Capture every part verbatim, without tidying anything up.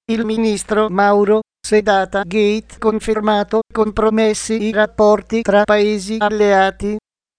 il ministro Mauro, se Data Gate confermato, compromessi i rapporti tra paesi alleati.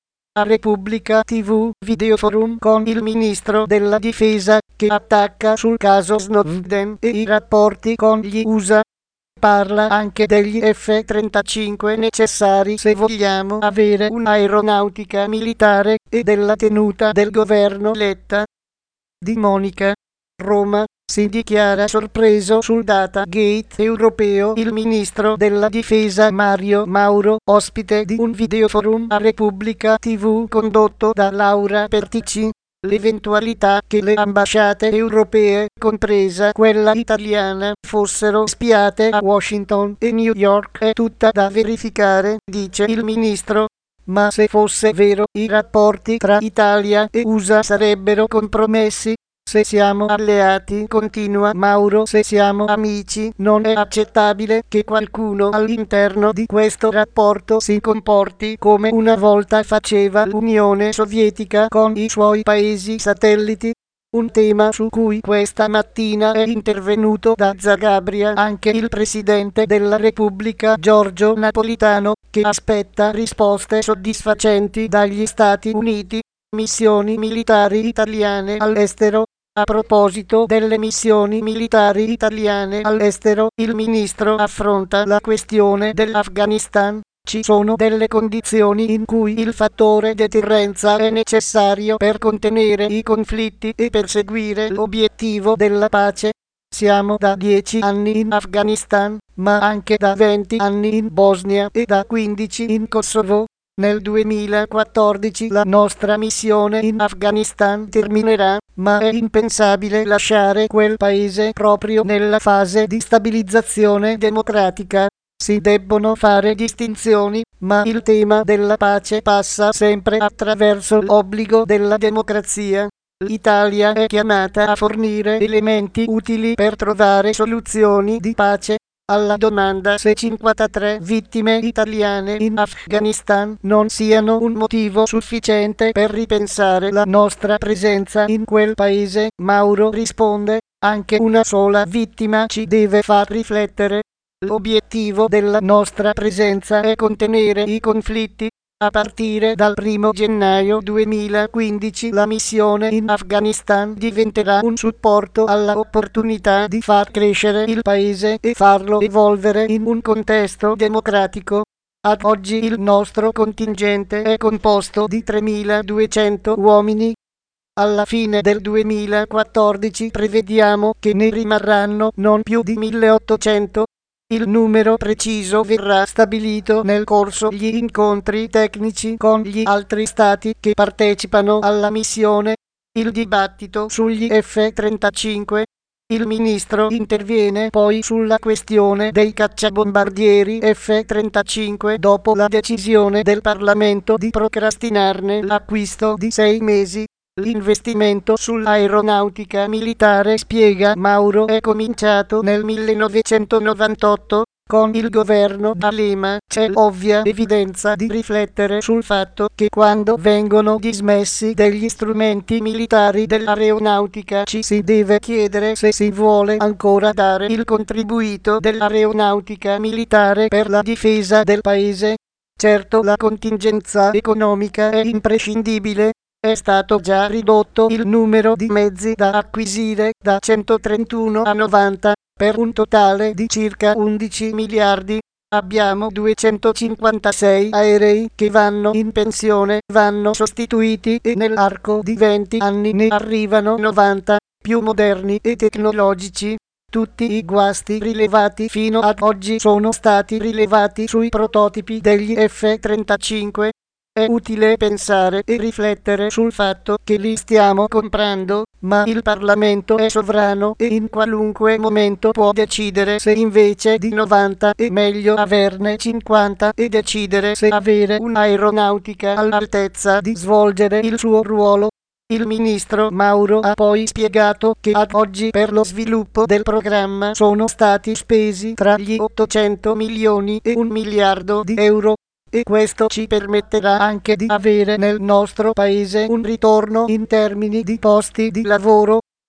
A Repubblica tivù videoforum con il ministro della difesa che attacca sul caso Snowden e i rapporti con gli U S A. Parla anche degli F trentacinque necessari se vogliamo avere un'aeronautica militare e della tenuta del governo Letta. Di Monica. Roma. Si dichiara sorpreso sul Data Gate europeo il ministro della difesa Mario Mauro, ospite di un videoforum a Repubblica tivù condotto da Laura Pertici. L'eventualità che le ambasciate europee, compresa quella italiana, fossero spiate a Washington e New York è tutta da verificare, dice il ministro. Ma se fosse vero, i rapporti tra Italia e U S A sarebbero compromessi. Se siamo alleati, continua Mauro, se siamo amici, non è accettabile che qualcuno all'interno di questo rapporto si comporti come una volta faceva l'Unione Sovietica con i suoi paesi satelliti. Un tema su cui questa mattina è intervenuto da Zagabria anche il presidente della Repubblica Giorgio Napolitano, che aspetta risposte soddisfacenti dagli Stati Uniti. Missioni militari italiane all'estero. A proposito delle missioni militari italiane all'estero, il ministro affronta la questione dell'Afghanistan. Ci sono delle condizioni in cui il fattore deterrenza è necessario per contenere i conflitti e perseguire l'obiettivo della pace. Siamo da dieci anni in Afghanistan, ma anche da venti anni in Bosnia e da quindici in Kosovo. Nel duemilaquattordici la nostra missione in Afghanistan terminerà, ma è impensabile lasciare quel paese proprio nella fase di stabilizzazione democratica. Si debbono fare distinzioni, ma il tema della pace passa sempre attraverso l'obbligo della democrazia. L'Italia è chiamata a fornire elementi utili per trovare soluzioni di pace. Alla domanda se cinquantatré vittime italiane in Afghanistan non siano un motivo sufficiente per ripensare la nostra presenza in quel paese, Mauro risponde: anche una sola vittima ci deve far riflettere. L'obiettivo della nostra presenza è contenere i conflitti. A partire dal primo gennaio duemilaquindici la missione in Afghanistan diventerà un supporto alla opportunità di far crescere il paese e farlo evolvere in un contesto democratico. Ad oggi il nostro contingente è composto di tremiladuecento uomini. Alla fine del duemilaquattordici prevediamo che ne rimarranno non più di milleottocento. Il numero preciso verrà stabilito nel corso degli incontri tecnici con gli altri stati che partecipano alla missione. Il dibattito sugli F trentacinque. Il ministro interviene poi sulla questione dei cacciabombardieri F trentacinque dopo la decisione del Parlamento di procrastinarne l'acquisto di sei mesi. L'investimento sull'aeronautica militare, spiega Mauro, è cominciato nel millenovecentonovantotto. Con il governo D'Alema c'è l'ovvia evidenza di riflettere sul fatto che quando vengono dismessi degli strumenti militari dell'aeronautica ci si deve chiedere se si vuole ancora dare il contribuito dell'aeronautica militare per la difesa del paese. Certo, la contingenza economica è imprescindibile. È stato già ridotto il numero di mezzi da acquisire da centotrentuno a novanta, per un totale di circa undici miliardi. Abbiamo duecentocinquantasei aerei che vanno in pensione, vanno sostituiti e nell'arco di venti anni ne arrivano novanta, più moderni e tecnologici. Tutti i guasti rilevati fino ad oggi sono stati rilevati sui prototipi degli F trentacinque. È utile pensare e riflettere sul fatto che li stiamo comprando, ma il Parlamento è sovrano e in qualunque momento può decidere se invece di novanta è meglio averne cinquanta e decidere se avere un'aeronautica all'altezza di svolgere il suo ruolo. Il ministro Mauro ha poi spiegato che ad oggi per lo sviluppo del programma sono stati spesi tra gli ottocento milioni e un miliardo di euro. E questo ci permetterà anche di avere nel nostro paese un ritorno in termini di posti di lavoro.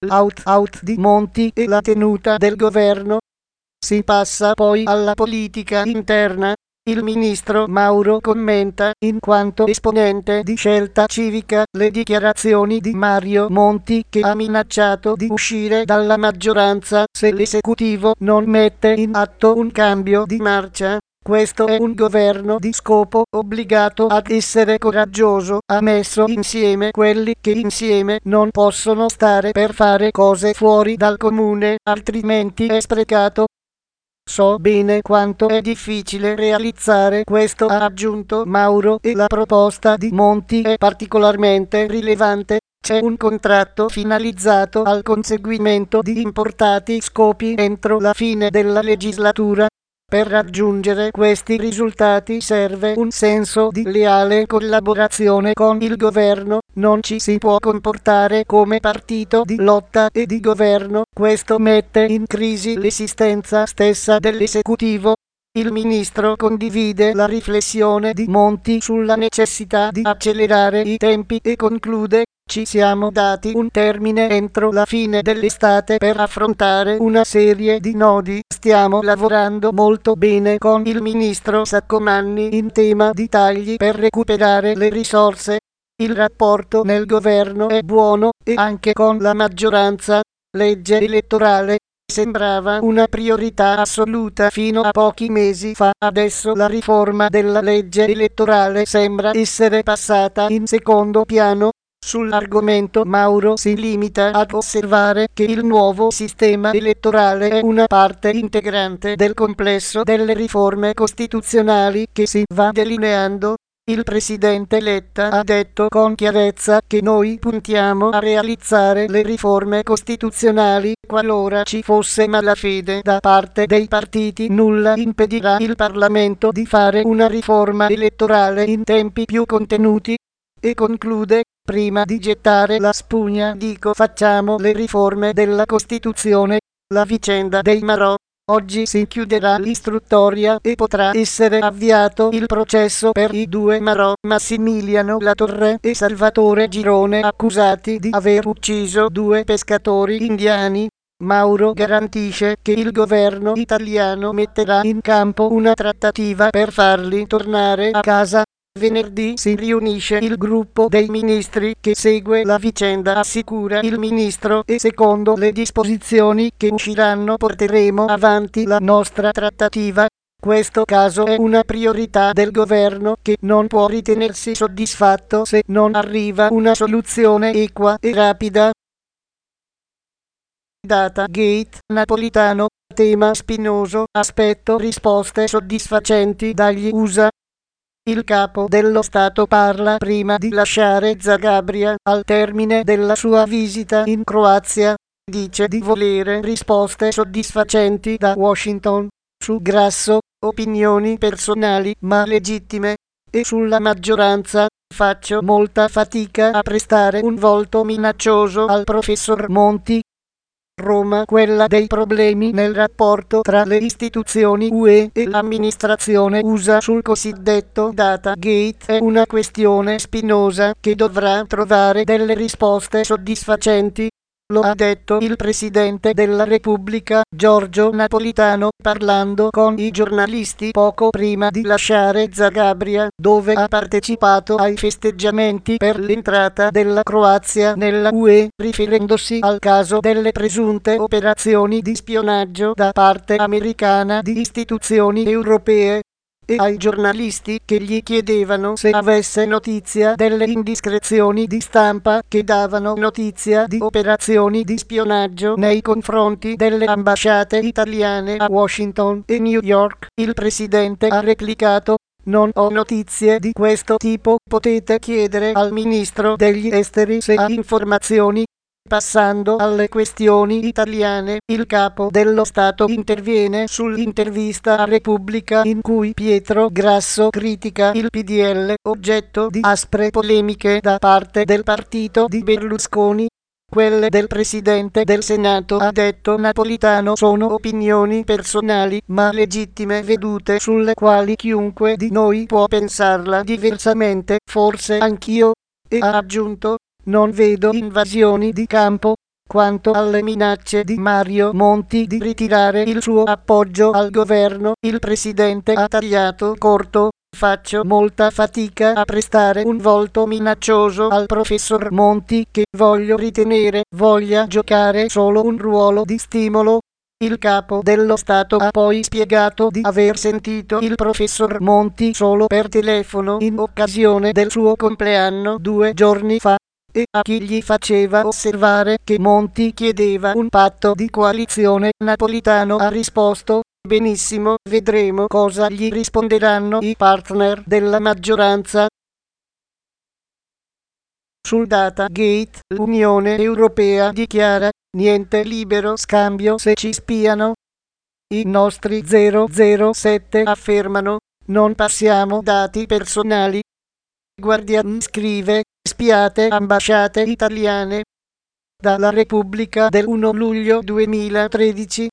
l'out out di Monti e la tenuta del governo. Si passa poi alla politica interna. Il ministro Mauro commenta, in quanto esponente di Scelta Civica, le dichiarazioni di Mario Monti, che ha minacciato di uscire dalla maggioranza se l'esecutivo non mette in atto un cambio di marcia. Questo è un governo di scopo, obbligato ad essere coraggioso, ha messo insieme quelli che insieme non possono stare per fare cose fuori dal comune, altrimenti è sprecato. So bene quanto è difficile realizzare questo, ha aggiunto Mauro, e la proposta di Monti è particolarmente rilevante. C'è un contratto finalizzato al conseguimento di importanti scopi entro la fine della legislatura. Per raggiungere questi risultati serve un senso di leale collaborazione con il governo, non ci si può comportare come partito di lotta e di governo, questo mette in crisi l'esistenza stessa dell'esecutivo. Il ministro condivide la riflessione di Monti sulla necessità di accelerare i tempi e conclude: ci siamo dati un termine entro la fine dell'estate per affrontare una serie di nodi. Stiamo lavorando molto bene con il ministro Saccomanni in tema di tagli per recuperare le risorse. Il rapporto nel governo è buono e anche con la maggioranza. Legge elettorale sembrava una priorità assoluta fino a pochi mesi fa, adesso la riforma della legge elettorale sembra essere passata in secondo piano. Sull'argomento Mauro si limita ad osservare che il nuovo sistema elettorale è una parte integrante del complesso delle riforme costituzionali che si va delineando. Il presidente Letta ha detto con chiarezza che noi puntiamo a realizzare le riforme costituzionali. Qualora ci fosse malafede da parte dei partiti, nulla impedirà il Parlamento di fare una riforma elettorale in tempi più contenuti. E conclude: prima di gettare la spugna dico facciamo le riforme della Costituzione. La vicenda dei Marò. Oggi si chiuderà l'istruttoria e potrà essere avviato il processo per i due Marò, Massimiliano Latorre e Salvatore Girone, accusati di aver ucciso due pescatori indiani. Mauro garantisce che il governo italiano metterà in campo una trattativa per farli tornare a casa. Venerdì si riunisce il gruppo dei ministri che segue la vicenda, assicura il ministro, e secondo le disposizioni che usciranno porteremo avanti la nostra trattativa. Questo caso è una priorità del governo che non può ritenersi soddisfatto se non arriva una soluzione equa e rapida. Data Gate Napolitano, tema spinoso, aspetto risposte soddisfacenti dagli U S A. Il capo dello Stato parla prima di lasciare Zagabria. Al termine della sua visita in Croazia, dice di volere risposte soddisfacenti da Washington. Su Grasso, opinioni personali ma legittime. E sulla maggioranza, faccio molta fatica a prestare un volto minaccioso al professor Monti. Roma, quella dei problemi nel rapporto tra le istituzioni U E e l'amministrazione U S A sul cosiddetto Data Gate è una questione spinosa che dovrà trovare delle risposte soddisfacenti. Lo ha detto il Presidente della Repubblica, Giorgio Napolitano, parlando con i giornalisti poco prima di lasciare Zagabria, dove ha partecipato ai festeggiamenti per l'entrata della Croazia nella U E, riferendosi al caso delle presunte operazioni di spionaggio da parte americana di istituzioni europee. E ai giornalisti che gli chiedevano se avesse notizia delle indiscrezioni di stampa che davano notizia di operazioni di spionaggio nei confronti delle ambasciate italiane a Washington e New York, il presidente ha replicato: non ho notizie di questo tipo, potete chiedere al ministro degli esteri se ha informazioni. Passando alle questioni italiane, il capo dello Stato interviene sull'intervista a Repubblica in cui Pietro Grasso critica il P D L, oggetto di aspre polemiche da parte del partito di Berlusconi. Quelle del Presidente del Senato, ha detto Napolitano, sono opinioni personali ma legittime vedute sulle quali chiunque di noi può pensarla diversamente, forse anch'io, e ha aggiunto: non vedo invasioni di campo. Quanto alle minacce di Mario Monti di ritirare il suo appoggio al governo, il presidente ha tagliato corto: faccio molta fatica a prestare un volto minaccioso al professor Monti, che voglio ritenere voglia giocare solo un ruolo di stimolo. Il capo dello Stato ha poi spiegato di aver sentito il professor Monti solo per telefono in occasione del suo compleanno due giorni fa, e a chi gli faceva osservare che Monti chiedeva un patto di coalizione, Napolitano ha risposto: benissimo, vedremo cosa gli risponderanno i partner della maggioranza. Sul Datagate, l'Unione Europea dichiara: niente libero scambio se ci spiano. I nostri zero zero sette affermano: non passiamo dati personali. Guardian scrive: spiate ambasciate italiane. Dalla Repubblica del primo luglio duemilatredici.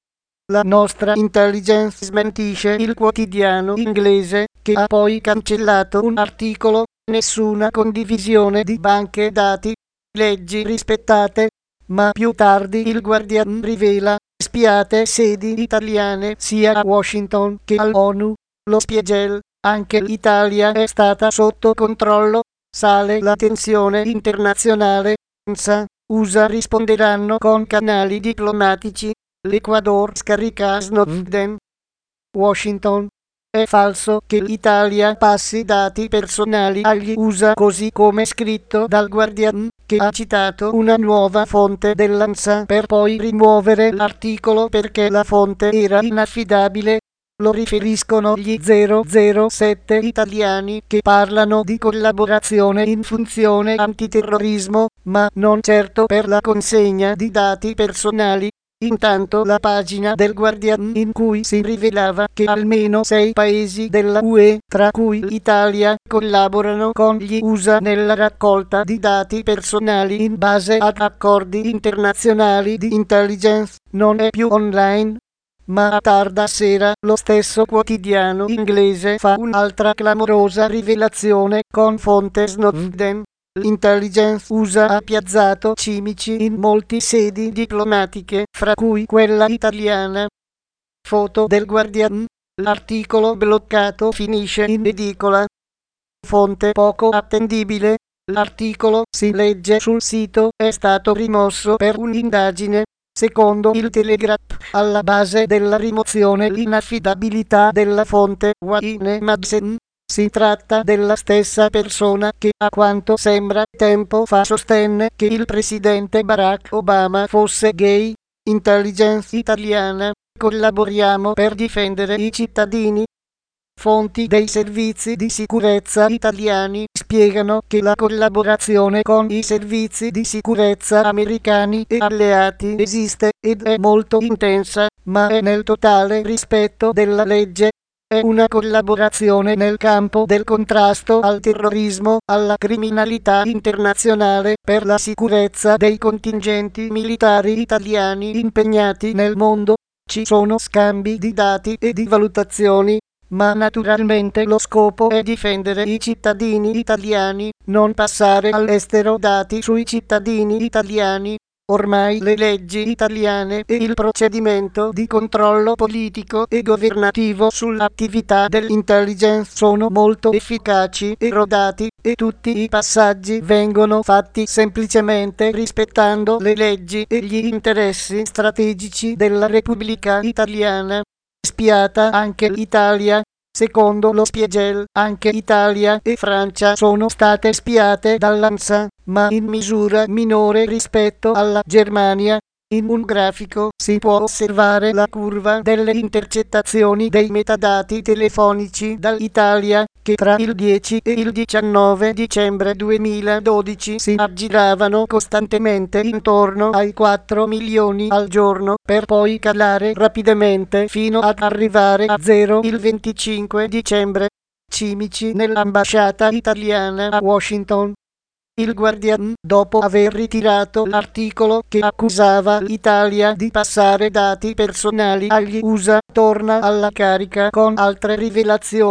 La nostra intelligence smentisce il quotidiano inglese, che ha poi cancellato un articolo: nessuna condivisione di banche dati, leggi rispettate. Ma più tardi il Guardian rivela: spiate sedi italiane sia a Washington che all'ONU. Lo Spiegel: anche l'Italia è stata sotto controllo. Sale la tensione internazionale. N S A, U S A risponderanno con canali diplomatici. L'Ecuador scarica Snowden. Washington: è falso che l'Italia passi dati personali agli U S A, così come scritto dal Guardian, che ha citato una nuova fonte dell'A N S A per poi rimuovere l'articolo perché la fonte era inaffidabile. Lo riferiscono gli zero zero sette italiani, che parlano di collaborazione in funzione antiterrorismo, ma non certo per la consegna di dati personali. Intanto la pagina del Guardian, in cui si rivelava che almeno sei paesi della U E, tra cui l'Italia, collaborano con gli U S A nella raccolta di dati personali in base ad accordi internazionali di intelligence, non è più online. Ma a tarda sera lo stesso quotidiano inglese fa un'altra clamorosa rivelazione con fonte Snowden. L'intelligence U S A ha piazzato cimici in molte sedi diplomatiche, fra cui quella italiana. Foto del Guardian. L'articolo bloccato finisce in edicola. Fonte poco attendibile. L'articolo, si legge sul sito, è stato rimosso per un'indagine. Secondo il Telegraph, alla base della rimozione l'inaffidabilità della fonte Wayne Madsen. Si tratta della stessa persona che, a quanto sembra, tempo fa sostenne che il presidente Barack Obama fosse gay. Intelligence italiana: collaboriamo per difendere i cittadini. Fonti dei servizi di sicurezza italiani spiegano che la collaborazione con i servizi di sicurezza americani e alleati esiste ed è molto intensa, ma è nel totale rispetto della legge. È una collaborazione nel campo del contrasto al terrorismo, alla criminalità internazionale, per la sicurezza dei contingenti militari italiani impegnati nel mondo. Ci sono scambi di dati e di valutazioni, ma naturalmente lo scopo è difendere i cittadini italiani, non passare all'estero dati sui cittadini italiani. Ormai le leggi italiane e il procedimento di controllo politico e governativo sull'attività dell'intelligence sono molto efficaci e rodati, e tutti i passaggi vengono fatti semplicemente rispettando le leggi e gli interessi strategici della Repubblica Italiana. Spiata anche l'Italia. Secondo lo Spiegel, anche Italia e Francia sono state spiate dall'A N S A, ma in misura minore rispetto alla Germania. In un grafico si può osservare la curva delle intercettazioni dei metadati telefonici dall'Italia, che tra il dieci e il diciannove dicembre duemiladodici si aggiravano costantemente intorno ai quattro milioni al giorno, per poi calare rapidamente fino ad arrivare a zero il venticinque dicembre. Cimici nell'ambasciata italiana a Washington. Il Guardian, dopo aver ritirato l'articolo che accusava l'Italia di passare dati personali agli U S A, torna alla carica con altre rivelazioni.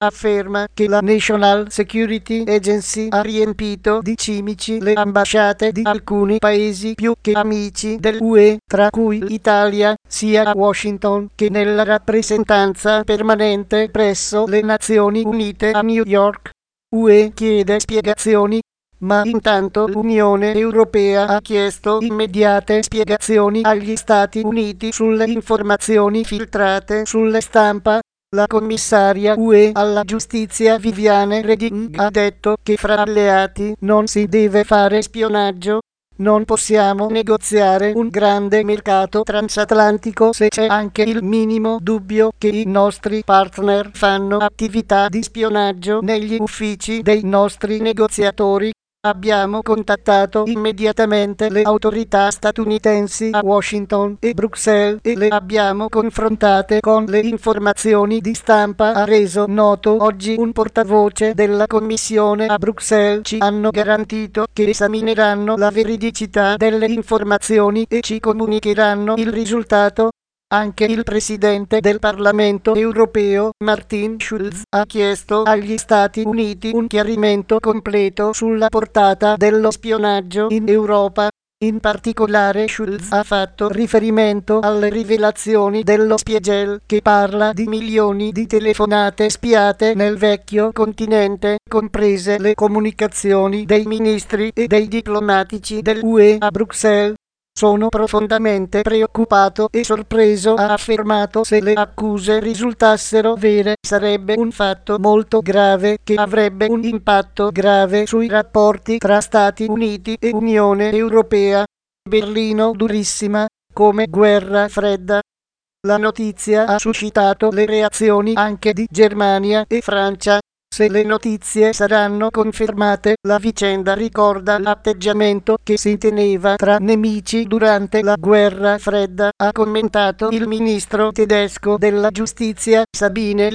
afferma che la National Security Agency ha riempito di cimici le ambasciate di alcuni paesi più che amici dell'U E, tra cui l'Italia, sia a Washington che nella rappresentanza permanente presso le Nazioni Unite a New York. U E chiede spiegazioni, ma intanto l'Unione Europea ha chiesto immediate spiegazioni agli Stati Uniti sulle informazioni filtrate sulle stampa. La commissaria U E alla giustizia Viviane Reding ha detto che fra alleati non si deve fare spionaggio. Non possiamo negoziare un grande mercato transatlantico se c'è anche il minimo dubbio che i nostri partner fanno attività di spionaggio negli uffici dei nostri negoziatori. Abbiamo contattato immediatamente le autorità statunitensi a Washington e Bruxelles e le abbiamo confrontate con le informazioni di stampa, ha reso noto oggi un portavoce della Commissione a Bruxelles. Ci hanno garantito che esamineranno la veridicità delle informazioni e ci comunicheranno il risultato. Anche il Presidente del Parlamento europeo, Martin Schulz, ha chiesto agli Stati Uniti un chiarimento completo sulla portata dello spionaggio in Europa. In particolare Schulz ha fatto riferimento alle rivelazioni dello Spiegel, che parla di milioni di telefonate spiate nel vecchio continente, comprese le comunicazioni dei ministri e dei diplomatici dell'U E a Bruxelles. Sono profondamente preoccupato e sorpreso, ha affermato. Se le accuse risultassero vere, sarebbe un fatto molto grave che avrebbe un impatto grave sui rapporti tra Stati Uniti e Unione Europea. Berlino durissima, come guerra fredda. La notizia ha suscitato le reazioni anche di Germania e Francia. Se le notizie saranno confermate, la vicenda ricorda l'atteggiamento che si teneva tra nemici durante la guerra fredda, ha commentato il ministro tedesco della giustizia Sabine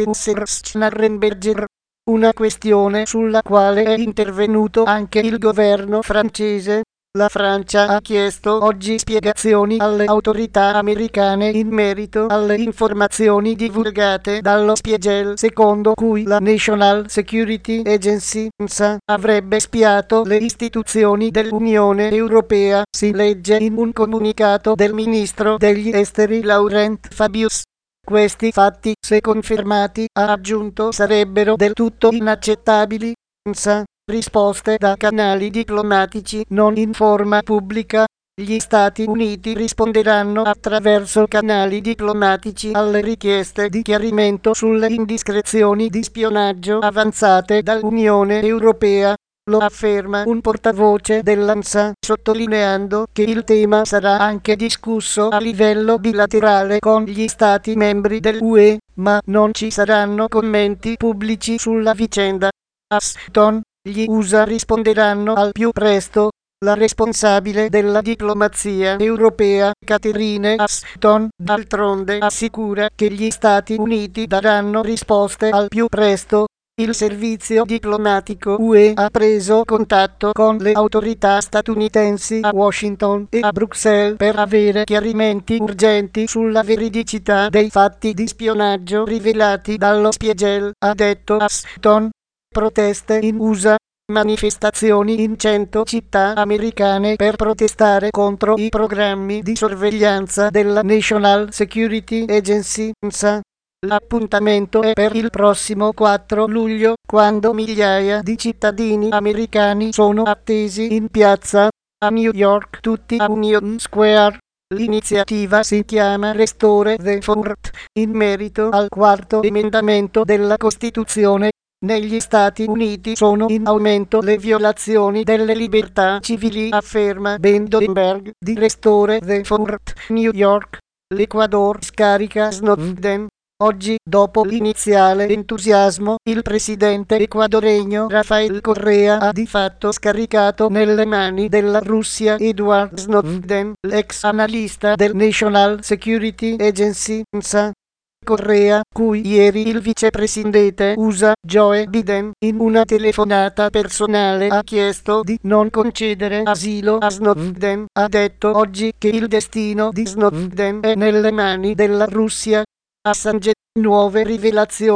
Leutenser-Schnarrenberger. Una questione sulla quale è intervenuto anche il governo francese. La Francia ha chiesto oggi spiegazioni alle autorità americane in merito alle informazioni divulgate dallo Spiegel, secondo cui la National Security Agency N S A avrebbe spiato le istituzioni dell'Unione Europea, si legge in un comunicato del ministro degli esteri Laurent Fabius. Questi fatti, se confermati, ha aggiunto, sarebbero del tutto inaccettabili. N S A risposte da canali diplomatici non in forma pubblica. Gli Stati Uniti risponderanno attraverso canali diplomatici alle richieste di chiarimento sulle indiscrezioni di spionaggio avanzate dall'Unione Europea. Lo afferma un portavoce dell'A N S A, sottolineando che il tema sarà anche discusso a livello bilaterale con gli Stati membri dell'U E, ma non ci saranno commenti pubblici sulla vicenda. Ashton. Gli U S A risponderanno al più presto. La responsabile della diplomazia europea, Catherine Ashton, d'altronde assicura che gli Stati Uniti daranno risposte al più presto. Il servizio diplomatico U E ha preso contatto con le autorità statunitensi a Washington e a Bruxelles per avere chiarimenti urgenti sulla veridicità dei fatti di spionaggio rivelati dallo Spiegel, ha detto Ashton. Proteste in U S A, manifestazioni in cento città americane per protestare contro i programmi di sorveglianza della National Security Agency N S A. L'appuntamento è per il prossimo quattro luglio, quando migliaia di cittadini americani sono attesi in piazza a New York, tutti a Union Square. L'iniziativa si chiama Restore the Fourth, in merito al quarto emendamento della Costituzione. Negli Stati Uniti sono in aumento le violazioni delle libertà civili, afferma Ben Dorenberg di Restore the Fourth, New York. L'Ecuador scarica Snowden. Oggi, dopo l'iniziale entusiasmo, il presidente ecuadoregno Rafael Correa ha di fatto scaricato nelle mani della Russia Edward Snowden, l'ex analista del National Security Agency N S A. Correa, cui ieri il vicepresidente U S A Joe Biden, in una telefonata personale ha chiesto di non concedere asilo a Snowden, ha detto oggi che il destino di Snowden è nelle mani della Russia. Assange, nuove rivelazioni.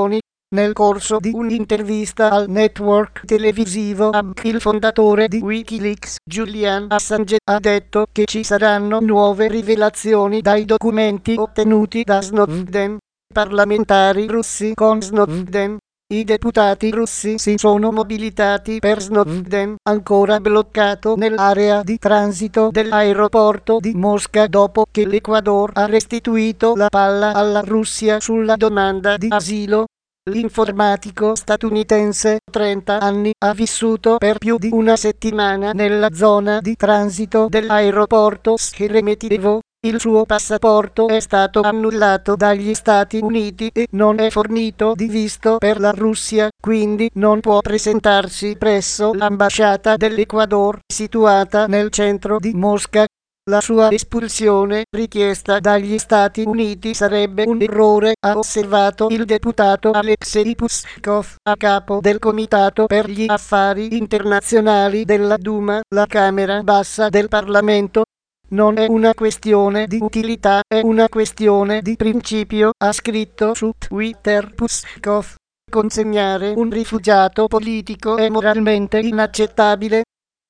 Nel corso di un'intervista al network televisivo A B C, il fondatore di Wikileaks, Julian Assange, ha detto che ci saranno nuove rivelazioni dai documenti ottenuti da Snowden. Parlamentari russi con Snowden. I deputati russi si sono mobilitati per Snowden, ancora bloccato nell'area di transito dell'aeroporto di Mosca dopo che l'Ecuador ha restituito la palla alla Russia sulla domanda di asilo. L'informatico statunitense, trenta anni, ha vissuto per più di una settimana nella zona di transito dell'aeroporto Sheremetyevo. Il suo passaporto è stato annullato dagli Stati Uniti e non è fornito di visto per la Russia, quindi non può presentarsi presso l'ambasciata dell'Ecuador situata nel centro di Mosca. La sua espulsione, richiesta dagli Stati Uniti, sarebbe un errore, ha osservato il deputato Alexei Puskov, a capo del Comitato per gli Affari Internazionali della Duma, la Camera bassa del Parlamento. Non è una questione di utilità, è una questione di principio, ha scritto su Twitter Puskov. Consegnare un rifugiato politico è moralmente inaccettabile.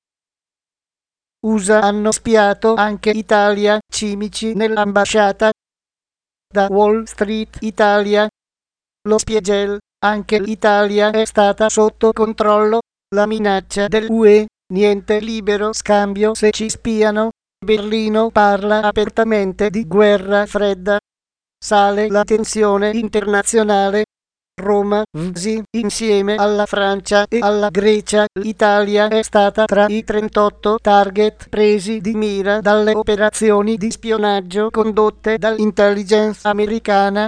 U S A hanno spiato anche Italia, cimici nell'ambasciata. Da Wall Street Italia. Lo Spiegel, anche l'Italia è stata sotto controllo. La minaccia dell'U E, niente libero scambio se ci spiano. Berlino parla apertamente di guerra fredda. Sale la tensione internazionale. Roma, Vsi, insieme alla Francia e alla Grecia, l'Italia è stata tra i trentotto target presi di mira dalle operazioni di spionaggio condotte dall'intelligence americana.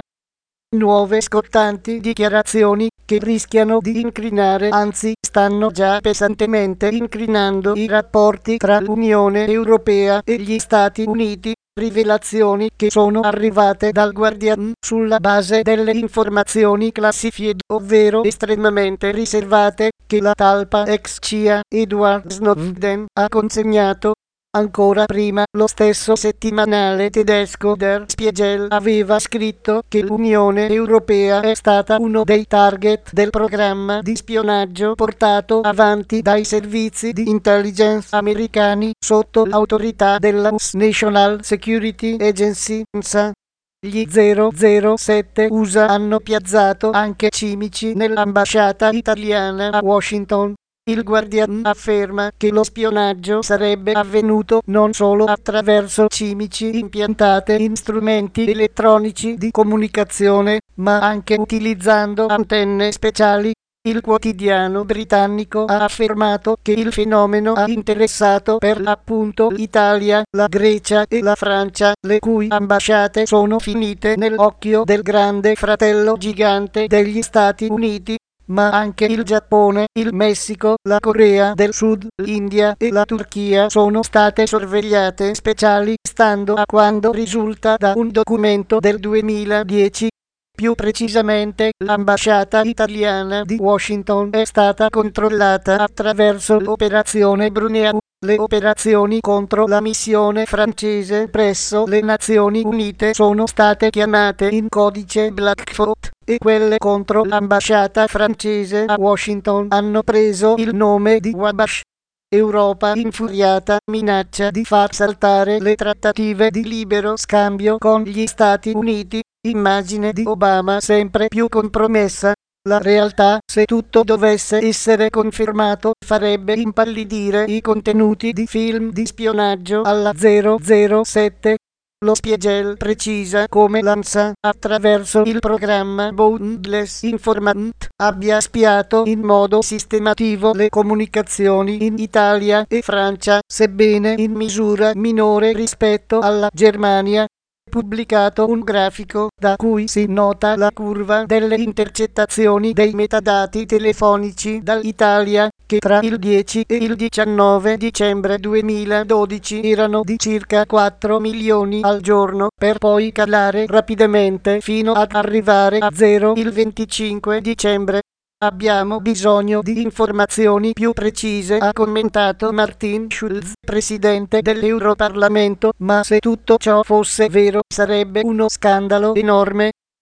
Nuove scottanti dichiarazioni che rischiano di incrinare, anzi stanno già pesantemente incrinando i rapporti tra l'Unione Europea e gli Stati Uniti. Rivelazioni che sono arrivate dal Guardian sulla base delle informazioni classified, ovvero estremamente riservate, che la talpa ex C I A Edward Snowden ha consegnato. Ancora prima, lo stesso settimanale tedesco Der Spiegel aveva scritto che l'Unione Europea è stata uno dei target del programma di spionaggio portato avanti dai servizi di intelligence americani sotto l'autorità della U S National Security Agency N S A. Gli zero zero sette U S A hanno piazzato anche cimici nell'ambasciata italiana a Washington. Il Guardian afferma che lo spionaggio sarebbe avvenuto non solo attraverso cimici impiantate in strumenti elettronici di comunicazione, ma anche utilizzando antenne speciali. Il quotidiano britannico ha affermato che il fenomeno ha interessato per l'appunto l'Italia, la Grecia e la Francia, le cui ambasciate sono finite nell'occhio del grande fratello gigante degli Stati Uniti. Ma anche il Giappone, il Messico, la Corea del Sud, l'India e la Turchia sono state sorvegliate speciali, stando a quanto risulta da un documento del duemiladieci. Più precisamente, l'ambasciata italiana di Washington è stata controllata attraverso l'operazione Brunea. Le operazioni contro la missione francese presso le Nazioni Unite sono state chiamate in codice Blackfoot, e quelle contro l'ambasciata francese a Washington hanno preso il nome di Wabash. Europa infuriata minaccia di far saltare le trattative di libero scambio con gli Stati Uniti. Immagine di Obama sempre più compromessa. La realtà, se tutto dovesse essere confermato, farebbe impallidire i contenuti di film di spionaggio alla zero zero sette. Lo Spiegel precisa come l'A N S A, attraverso il programma Boundless Informant, abbia spiato in modo sistematico le comunicazioni in Italia e Francia, sebbene in misura minore rispetto alla Germania. Pubblicato un grafico da cui si nota la curva delle intercettazioni dei metadati telefonici dall'Italia, che tra il dieci e il diciannove dicembre duemiladodici erano di circa quattro milioni al giorno, per poi calare rapidamente fino ad arrivare a zero il venticinque dicembre. Abbiamo bisogno di informazioni più precise, ha commentato Martin Schulz, presidente dell'Europarlamento, ma se tutto ciò fosse vero sarebbe uno scandalo enorme.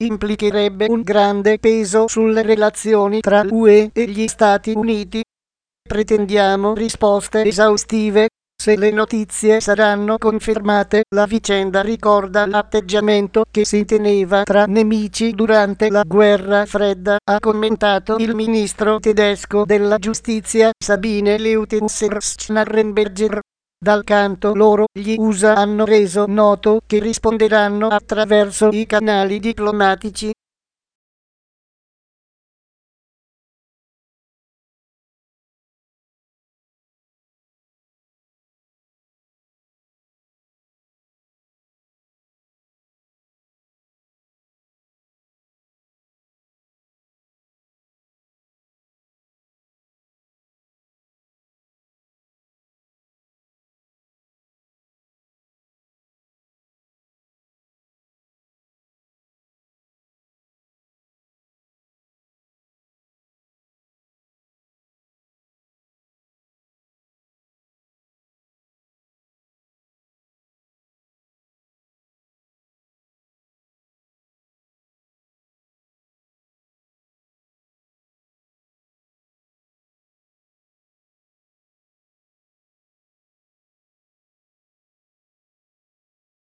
implicherebbe un grande peso sulle relazioni tra U E e gli Stati Uniti. Pretendiamo risposte esaustive. Se le notizie saranno confermate, la vicenda ricorda l'atteggiamento che si teneva tra nemici durante la guerra fredda, ha commentato il ministro tedesco della giustizia Sabine Leutenschnarrenberger. Dal canto loro, gli U S A hanno reso noto che risponderanno attraverso i canali diplomatici.